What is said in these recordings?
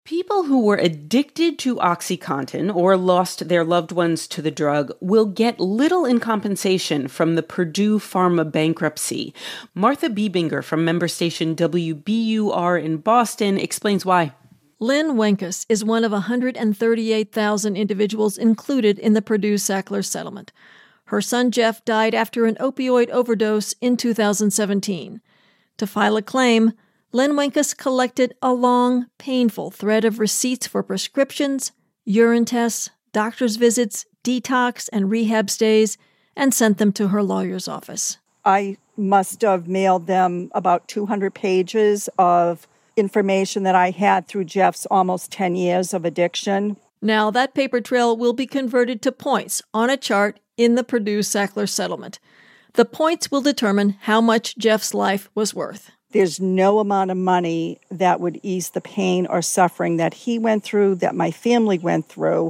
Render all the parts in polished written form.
People who were addicted to OxyContin or lost their loved ones to the drug will get little in compensation from the Purdue Pharma bankruptcy. Martha Biebinger from member station WBUR in Boston explains why. Lynn Wenkes is one of 138,000 individuals included in the Purdue-Sackler settlement. Her son Jeff died after an opioid overdose in 2017. To file a claim, Lynn Wenkes collected a long, painful thread of receipts for prescriptions, urine tests, doctor's visits, detox and rehab stays, and sent them to her lawyer's office. I must have mailed them about 200 pages of information that I had through Jeff's almost 10 years of addiction. Now, that paper trail will be converted to points on a chart in the Purdue-Sackler settlement. The points will determine how much Jeff's life was worth. There's no amount of money that would ease the pain or suffering that he went through, that my family went through.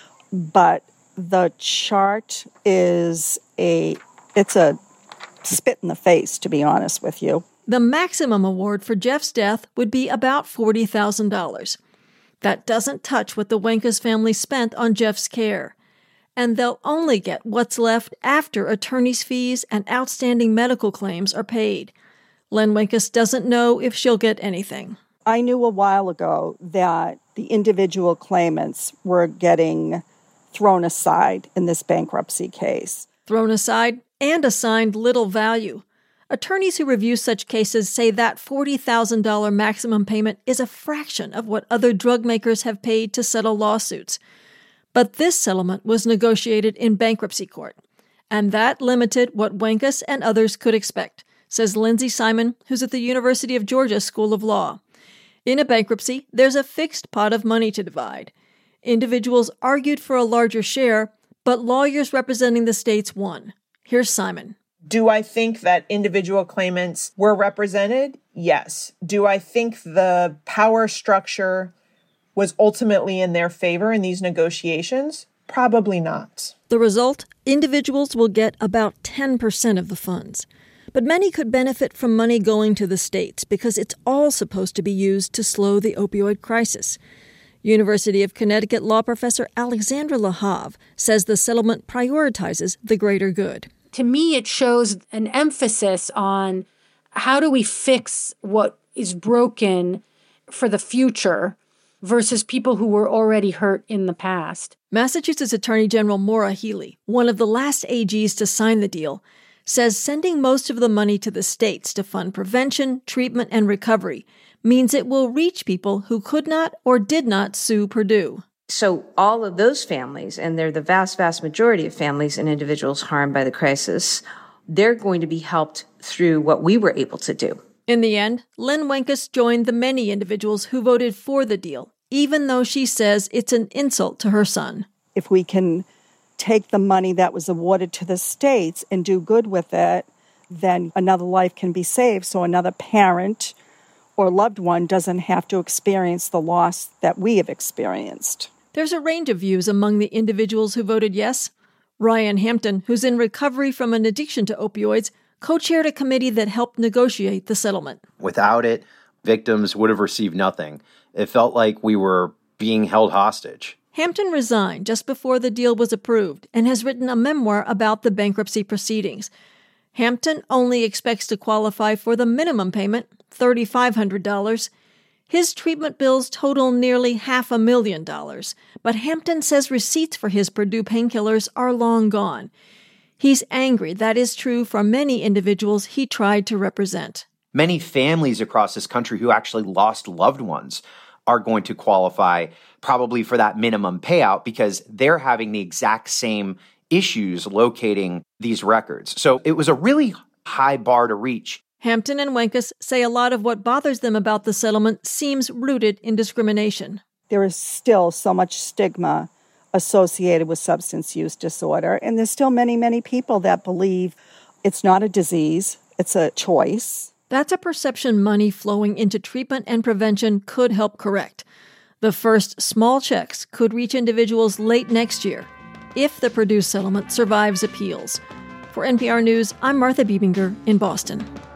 But the chart is it's a spit in the face, to be honest with you. The maximum award for Jeff's death would be about $40,000. That doesn't touch what the Wenkes family spent on Jeff's care. And they'll only get what's left after attorney's fees and outstanding medical claims are paid. Lynn Wenkes doesn't know if she'll get anything. I knew a while ago that the individual claimants were getting thrown aside in this bankruptcy case. Thrown aside and assigned little value. Attorneys who review such cases say that $40,000 maximum payment is a fraction of what other drug makers have paid to settle lawsuits. But this settlement was negotiated in bankruptcy court, and that limited what Wenkes and others could expect, says Lindsay Simon, who's at the University of Georgia School of Law. In a bankruptcy, there's a fixed pot of money to divide. Individuals argued for a larger share, but lawyers representing the states won. Here's Simon. Do I think that individual claimants were represented? Yes. Do I think the power structure was ultimately in their favor in these negotiations? Probably not. The result? Individuals will get about 10% of the funds. But many could benefit from money going to the states because it's all supposed to be used to slow the opioid crisis. University of Connecticut law professor Alexandra Lahav says the settlement prioritizes the greater good. To me, it shows an emphasis on how do we fix what is broken for the future versus people who were already hurt in the past. Massachusetts Attorney General Maura Healey, one of the last AGs to sign the deal, says sending most of the money to the states to fund prevention, treatment, and recovery means it will reach people who could not or did not sue Purdue. So all of those families, and they're the vast, vast majority of families and individuals harmed by the crisis, they're going to be helped through what we were able to do. In the end, Lynn Wenkes joined the many individuals who voted for the deal, even though she says it's an insult to her son. If we can take the money that was awarded to the states and do good with it, then another life can be saved so another parent or loved one doesn't have to experience the loss that we have experienced. There's a range of views among the individuals who voted yes. Ryan Hampton, who's in recovery from an addiction to opioids, co-chaired a committee that helped negotiate the settlement. Without it, victims would have received nothing. It felt like we were being held hostage. Hampton resigned just before the deal was approved and has written a memoir about the bankruptcy proceedings. Hampton only expects to qualify for the minimum payment, $3,500. His treatment bills total nearly $500,000, but Hampton says receipts for his Purdue painkillers are long gone. He's angry that is true for many individuals he tried to represent. Many families across this country who actually lost loved ones are going to qualify probably for that minimum payout because they're having the exact same issues locating these records. So it was a really high bar to reach. Hampton and Wenkes say a lot of what bothers them about the settlement seems rooted in discrimination. There is still so much stigma associated with substance use disorder, and there's still many, many people that believe it's not a disease, it's a choice. That's a perception money flowing into treatment and prevention could help correct. The first small checks could reach individuals late next year if the Purdue settlement survives appeals. For NPR News, I'm Martha Biebinger in Boston.